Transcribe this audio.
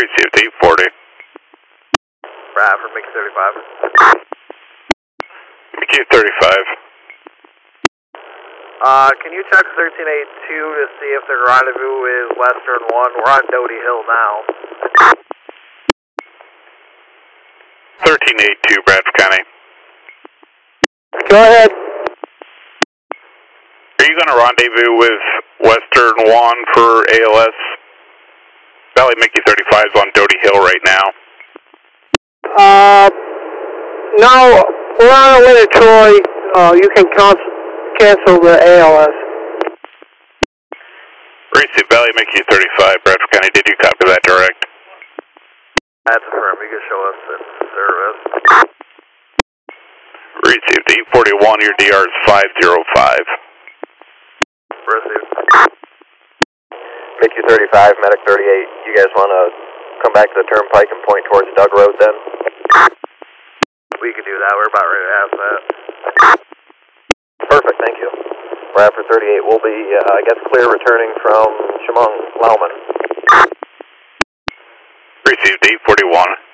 Received 840. Bradford, Mickey 35. Mickey 35. Can you check 1382 to see if the rendezvous is Western 1? We're on Doty Hill now. 1382, Bradford County. Go ahead. Are you going to rendezvous with Western 1 for ALS? Valley Mickey 35 is on Doty Hill right now. No, we're on our way to Troy. You can cancel the ALS. Received Valley Mickey 35, Bradford County. Did you copy that direct? That's affirmed. You can show us in service. Received 841. Your DR is 505. Received. Mickey 35, Medic 38. You guys want to come back to the turnpike and point towards Doug Road then? We could do that. We're about ready to ask that. Perfect, thank you. Bradford 38 will be, I guess, clear returning from Chemung, Lauman. Received 841.